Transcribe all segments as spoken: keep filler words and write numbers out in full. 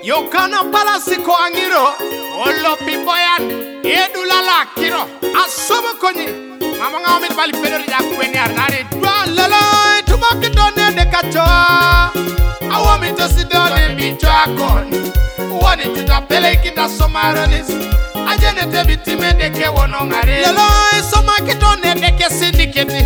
Yokana palasiko angiro. Olo pipoyan. Edula la kiro. Asomo konyi. Mama ngawit bali pedori jakweni arnari. Dwa lala tumaki done de kachoa. I want me to sit down and be dragon. Want it to the peleki da somaronis. I just need to be de ke wonongare. Lala so make done de ke syndicate.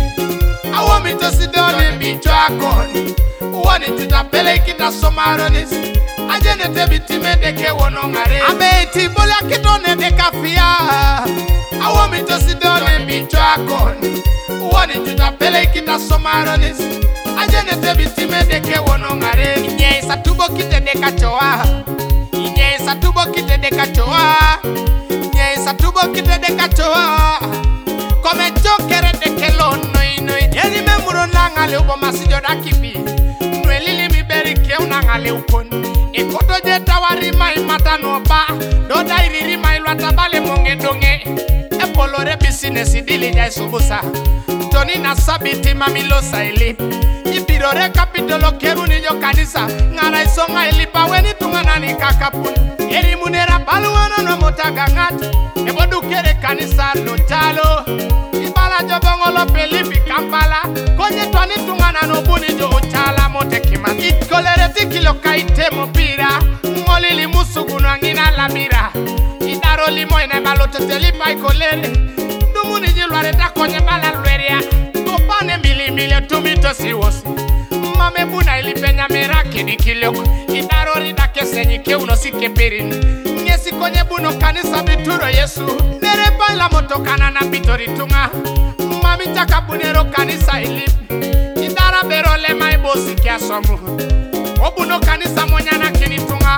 I want me to sit down and be dragon. Want it to the peleki da somaronis. I just need to be de ke wonongare. Abeti bola ke done de kafia. I want me to sit down and be dragon. Want it to the peleki da somaronis. I just need to be de ke wonongare. Inye isa tubo kite de kachoa. Inye isa tubo kite de kachoa. Inye isa tubo kite de kachoa. Come jokere de kelo noi noi. Yeni memuro nangale ubo masijo da kipi. Nwelili mi beri ke unangale upon. Ekoto je tawari mai matano ba. Doda iriri mai lwata bale monge donge. Epolore business idili jai subusa. Toni na sabiti mamilo saili. Ibirore kapitolo keru ni yo kanisa. Ngara isonga ilipa weni tungana ni kakapun. Eri munera baluwana no motaga ngati. Ebodu kere kanisa no chalo. Ibala jobongolo pelipi kampala. Konye twani tungana no buni jo ochala mote kima. Itkolere tikilo kaite mopira. Ngolili musugu no angina lamira. Idaro limo ine balote telipa ikolere. Dumuni jilware da konye bala lweria. Kopane mili mili tumito siwosi. Mame buna ilipenya meraki ni kiloko. Idaro rida kesenyi ke uno sike pirini. Ngesi konye buno kanisa bituro Yesu. Nerepa la motokana na bitori tunga. Mami taka bunero kanisa ilipi. Idara berole maibosi kia somu. Obuno kanisa monyana kini tunga.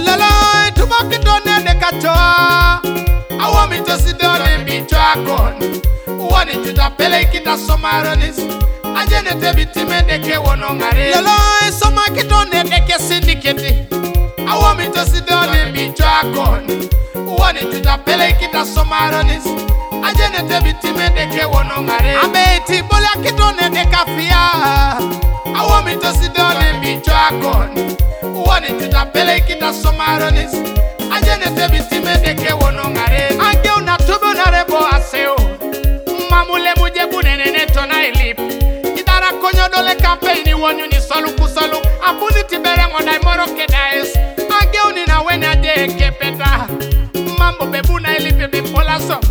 Lala tubaki done de kachoa. I want me to sit down and be dragon. Want it to the peleki da somaronis. I just need to be de ke wonongare. Lala so make done de ke syndicate. I want me to sit down and be dragon. Want it to the peleki da somaronis. I just need to be de ke wonongare. Abeti bola ke done de kafia. I want me to sit down and be dragon. Want it to the peleki da somaronis. I just need to be de ke wonongare. Ange una tubo na rebo aseo. Mamule muje bunene neto na ilip. Idara konyo dole campaign wonyu ni solu kusolu. Abuni tibere ngonda imoro kedais. Ange uni na wene ade kepeta. Mambo bebuna ilipe bipola so.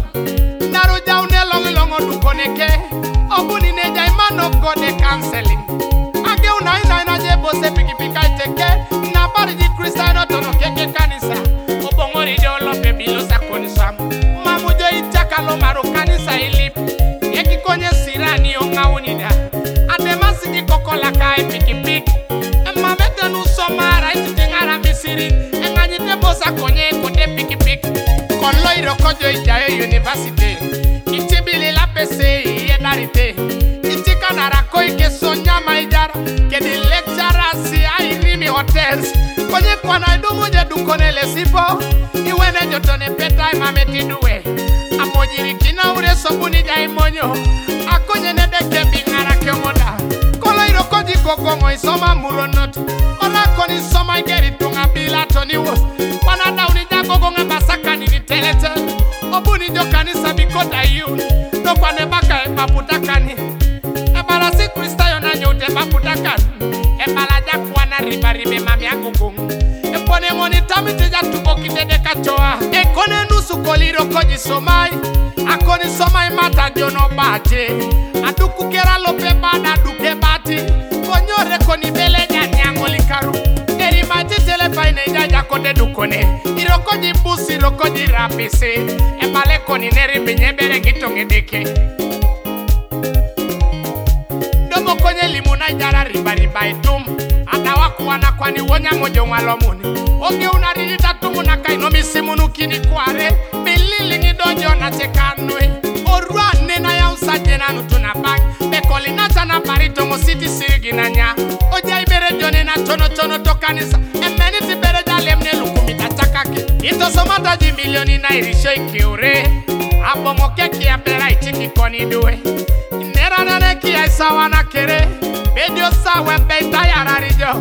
Naruja une longi longo dukoneke. Obuni neja imano gode cancelling. Ange una ina ina jebo se piki pika iteke. Na bari di kristano tono keke kanisa. Obongori jolo pebilo sa konisa. Mamujo itaka lo maru kanisa ilip. Yeki konye sirani onga unida. Ademasi ki kokola kai piki piki. Emma mete nu somara iti tingara misiri. Enga nyite bosa konye kote piki piki. Konlo iro kojo ijaye university. Iti bili la pese iye darite. Iti kanara koi ke sonya maijara. Kedi lecturer si airimi hotels. Konye kwa na idumu je dukone le sipo. Iwene jotone peta imameti duwe. Amojiri kina ure sobuni jai monyo. Akonye nedeke bingara kemoda. Kola iro koji kokongo isoma muronot. Ola koni soma igeri tunga bila toni wos. Wanada unija kokonga basaka nini telete. Obuni jo kanisa bikoda yun. Dokwa nebaka e paputakani. Ebala si krista yona nyote paputakani. Ebala jakuwa na riba ribe mami agogongo. Epone ngoni tamite ja tubo kite de kachoa. Ekone nusu koliro koji somai. Akoni somai mata jono bate. Aduku kera lope bada duke bati. Konyore koni bele nyanyango likaru. Eri mati telefaine jaja kode dukone. Irokoji busi irokoji rapise. Ebale koni neri binye bere gitonge deke. Domo konye limuna jara riba riba itum. Adawa kuwana kwani wonya mojo walomuni. Oge unaririta tumu na kaino misimu kini kware. Bilili ngidojo na tekanwe. Orwa nena ya usaje na nutuna bag. Bekoli nata na barito mo city sirigi na nya. Oja ibere jone na chono chono tokanisa. Emeni tibere jalemne lukumita chakake. Ito somata ji milioni na irisho ikiure. Abo mokeki ya pera ichiki koni duwe. Nera nane kia isawa na kere. Bedio sawe beita ya rarijo.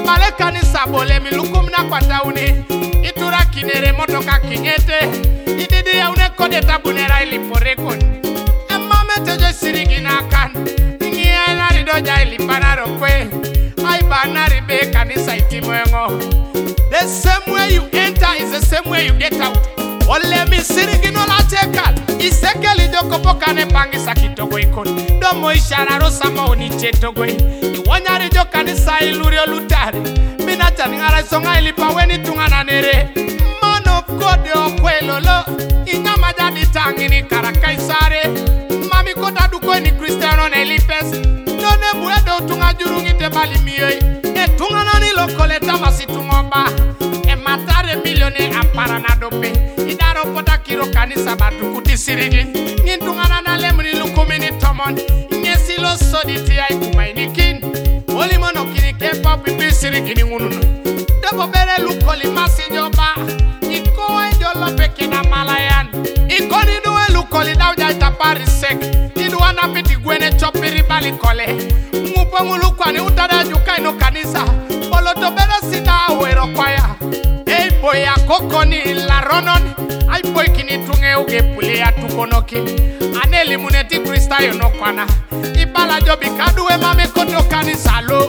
bale kanisa bole milukum na kwa tauni itura kinere motoka kinyete ididi ya une kode tabunera ili porekon emame tejo sirigi na kan ingia na ridoja ili banaro kwe ai banari be kanisa itimoengo. The same way you enter is the same way you get out. Ole mi sirigi no la tekal isekeli joko poka ne pangisa kitoko ikon domo ishara rosa maoni chetogo iwanyari jo kanisa iluri olutari minata ngara songa ilipa weni tungana nere man of God okwelolo inyama jadi tangini karakaisare mami kota duko ni Cristiano na ilipes none muedo tunga jurungi te bali miye e tungana ni lokoleta masitungomba e matare milione apara na dope idaro pota kiro kanisa batukuti sirigi nintungana na lemni lukumini tomon nyesilo soditi ya ikumainikin oli mono kini kepa pipi sirigi ni ununu debo bere lukoli masijoba iko enjolo peke na malayan iko niduwe lukoli dauja itapari sek iduwana piti gwene chopiri bali kole ngupo ngulukwa ni utada juka ino kanisa oloto bere sida wero kwaya ei boya kokoni la ronon ai boy kini tunge uge pule ya tukonoki aneli muneti krista yono kwana ibala jobi kaduwe mame koto kanisa lo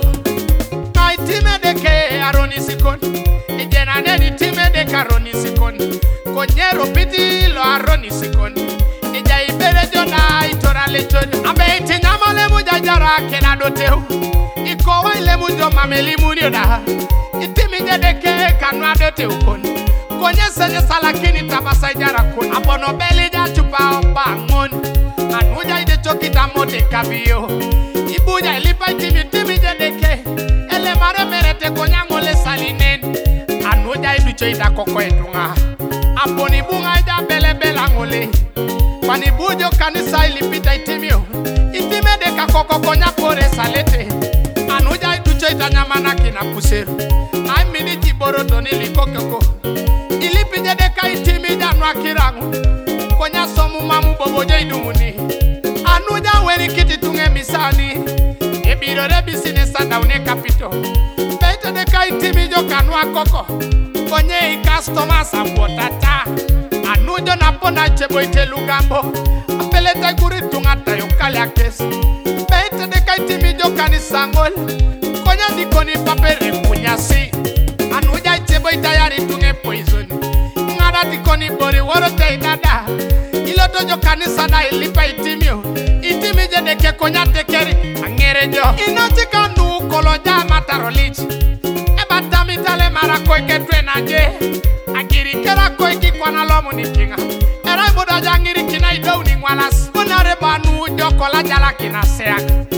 ai time deke aroni sikon ijena neni time deke aroni sikon konyero piti lo aroni sikon ija ibere jona itora lechon abe iti nyamale mujajara kena doteu iko waile mujo mameli munioda itimi jedeke kanwa doteu kon konye senye salakini tabasa jara kun abono beli ja chupa obangon anuja ide chokita mote kabio ibuja ilipa itimi timi jedeke ele mare merete konyangole salinen anuja idu choida koko edunga aboni bunga ja bele bela ngole kwani bujo kanisa ilipita itimio itime deka koko konya pore salete anuja idu choida nyamana kina kuseru ai mini jiboro doni likokoko ilipije deka itimi janwa kirangu konya somu mamu boboje idumuni anuja weri kiti tunge misani ebiro rebisi ne sanda une kapito bete deka itimi jo kanwa koko konye i customer sapotata anujo napona chebo itelugambo apeleta guri tungata yokali akesi bete deka itimi jo kanisangol konya dikoni papere kunyasi anuja chebo itayari tunge poison ngada dikoni bori worote idada iloto jo kanisa na ilipa itimio itimi je deke konya tekeri angere jo inatika ndu koloja matarolichi eba tamitale mara koike twenaje agiri kera koiki kwana lomu nikinga era iboda jangiri kina idou ni ngwalas unare banu jo kola jala kina seak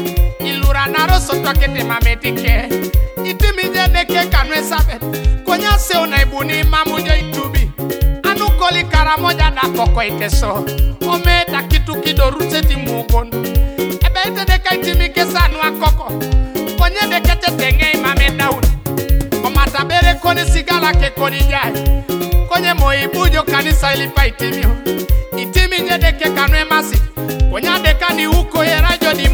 ilura naro soto kete mametike itimi je deke kanwe sabet konya se una ibuni mamujo itubi anu koli karamoja na koko iteso ometa kitu kidorute timugon ebe ite deka itimi kesanu akoko konye deke tetenge mame daun omata bere koni sigala ke koni jai konye moibujo kanisa ilipa itimio itimi je deke kanwe masi konya deka ni uko yerajo di